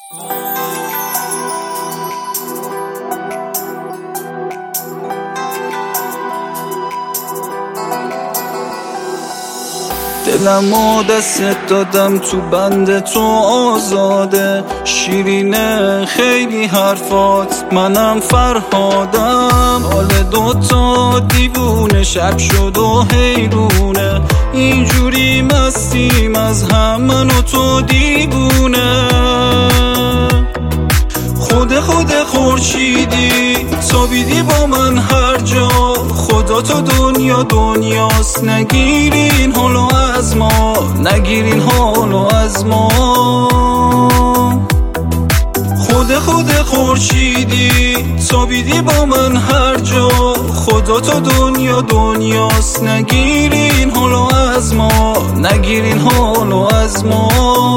دلمو دستت دادم تو بند تو آزاده، شیرینه خیلی حرفات، منم فرهادم. حال دوتا دیوونه شب شد و حیرونه، اینجوری مستیم از هم من و تو دیوونه. خود خورشیدی تابیدی با من هر جا، خدا تو دنیا دنیاست، نگیرین حالو از ما، نگیرین حالو از ما. خود خورشیدی تابیدی با من هر جا، خدا تو دنیا دنیاست، نگیرین حالو از ما، نگیرین حالو از ما.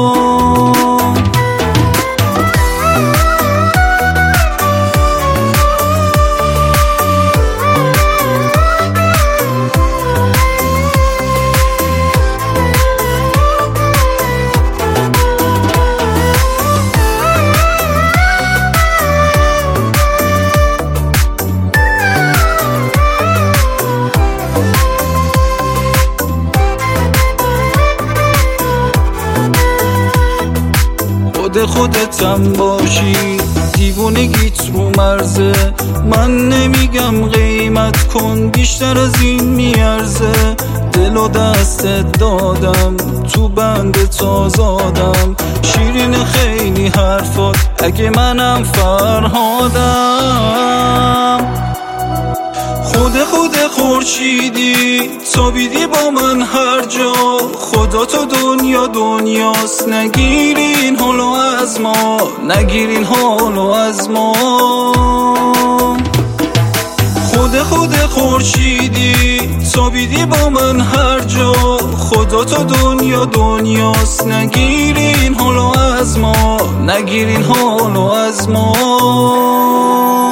خودتم باشی، دیوونگیت رو مرزه، من نمیگم قیمت کن بیشتر از این میارزه. دل و دستت دادم تو بند تازادم، شیرین خیلی حرفات اگه منم فرهادم. خود خورشیدی تابیدی با من هر جا، خدا تو دنیا دنیاست، نگیرین حالو از ما، نگیرین حالو از ما. خود خورشیدی تابیدی با من هر جا، خدا تو دنیا دنیاست، نگیرین حالو از ما، نگیرین حالو از ما.